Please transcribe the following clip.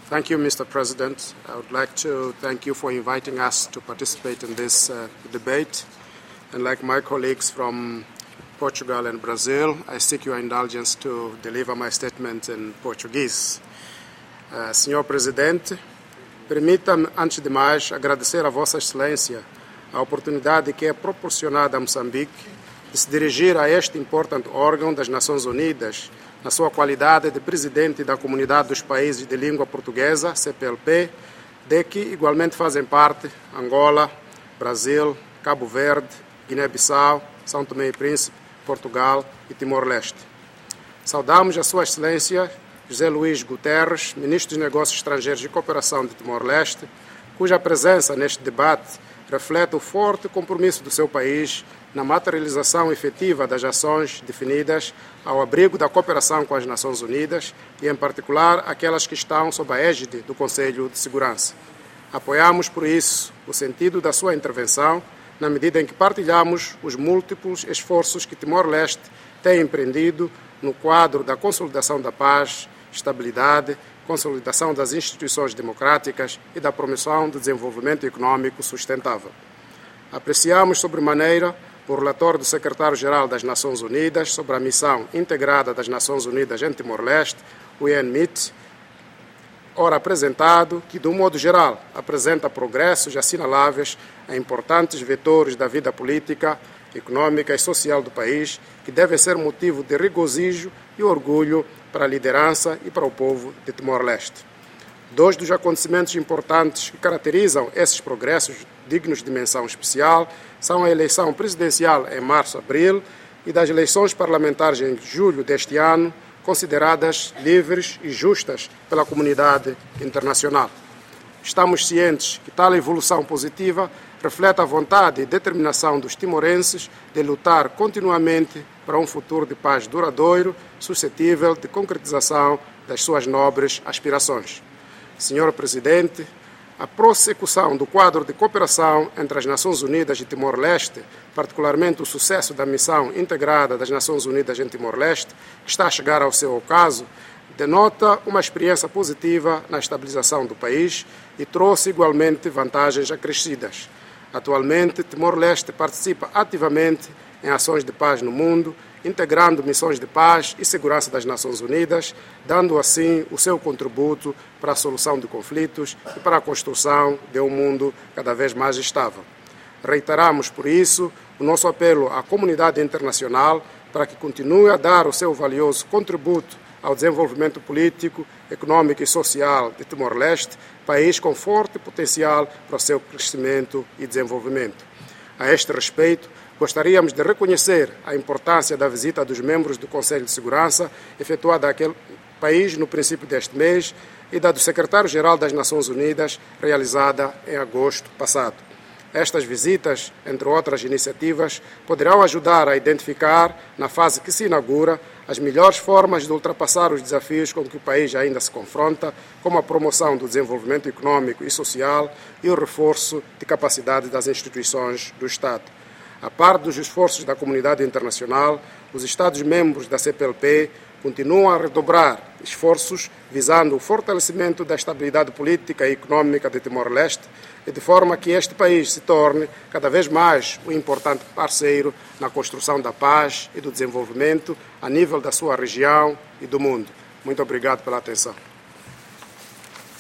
Thank you, Mr. President. I would like to thank you for inviting us to participate in this debate. And like my colleagues from Portugal and Brazil, I seek your indulgence to deliver my statement in Portuguese. Senhor Presidente, permita-me, antes de mais, agradecer a Vossa Excelência a oportunidade que é proporcionada a Moçambique de se dirigir a este importante órgão das Nações Unidas na sua qualidade de presidente da Comunidade dos Países de Língua Portuguesa, CPLP, de que igualmente fazem parte Angola, Brasil, Cabo Verde, Guiné-Bissau, São Tomé e Príncipe, Portugal e Timor-Leste. Saudamos a Sua Excelência José Luís Guterres, Ministro dos Negócios Estrangeiros e Cooperação de Timor-Leste, cuja presença neste debate reflete o forte compromisso do seu país na materialização efetiva das ações definidas ao abrigo da cooperação com as Nações Unidas e, em particular, aquelas que estão sob a égide do Conselho de Segurança. Apoiamos, por isso, o sentido da sua intervenção, na medida em que partilhamos os múltiplos esforços que Timor-Leste tem empreendido no quadro da consolidação da paz, estabilidade, consolidação das instituições democráticas e da promoção do desenvolvimento econômico sustentável. Apreciamos sobremaneira o relatório do Secretário-Geral das Nações Unidas sobre a Missão Integrada das Nações Unidas em Timor-Leste, o UNMIT, ora apresentado, que, de um modo geral, apresenta progressos assinaláveis em importantes vetores da vida política, econômica e social do país, que devem ser motivo de regozijo e orgulho para a liderança e para o povo de Timor-Leste. Dois dos acontecimentos importantes que caracterizam esses progressos dignos de menção especial são a eleição presidencial em março-abril e das eleições parlamentares em julho deste ano, consideradas livres e justas pela comunidade internacional. Estamos cientes que tal evolução positiva reflete a vontade e determinação dos timorenses de lutar continuamente para um futuro de paz duradouro, suscetível de concretização das suas nobres aspirações. Senhor Presidente, a prossecução do quadro de cooperação entre as Nações Unidas e Timor-Leste, particularmente o sucesso da missão integrada das Nações Unidas em Timor-Leste, que está a chegar ao seu ocaso, denota uma experiência positiva na estabilização do país e trouxe igualmente vantagens acrescidas. Atualmente, Timor-Leste participa ativamente em ações de paz no mundo, integrando missões de paz e segurança das Nações Unidas, dando assim o seu contributo para a solução de conflitos e para a construção de um mundo cada vez mais estável. Reiteramos, por isso, o nosso apelo à comunidade internacional para que continue a dar o seu valioso contributo ao desenvolvimento político, econômico e social de Timor-Leste, país com forte potencial para o seu crescimento e desenvolvimento. A este respeito, gostaríamos de reconhecer a importância da visita dos membros do Conselho de Segurança efetuada àquele país no princípio deste mês e da do Secretário-Geral das Nações Unidas realizada em agosto passado. Estas visitas, entre outras iniciativas, poderão ajudar a identificar, na fase que se inaugura, as melhores formas de ultrapassar os desafios com que o país ainda se confronta, como a promoção do desenvolvimento econômico e social e o reforço de capacidade das instituições do Estado. A par dos esforços da comunidade internacional, os Estados-membros da CPLP continuam a redobrar esforços visando o fortalecimento da estabilidade política e econômica de Timor-Leste, e de forma que este país se torne cada vez mais um importante parceiro na construção da paz e do desenvolvimento a nível da sua região e do mundo. Muito obrigado pela atenção.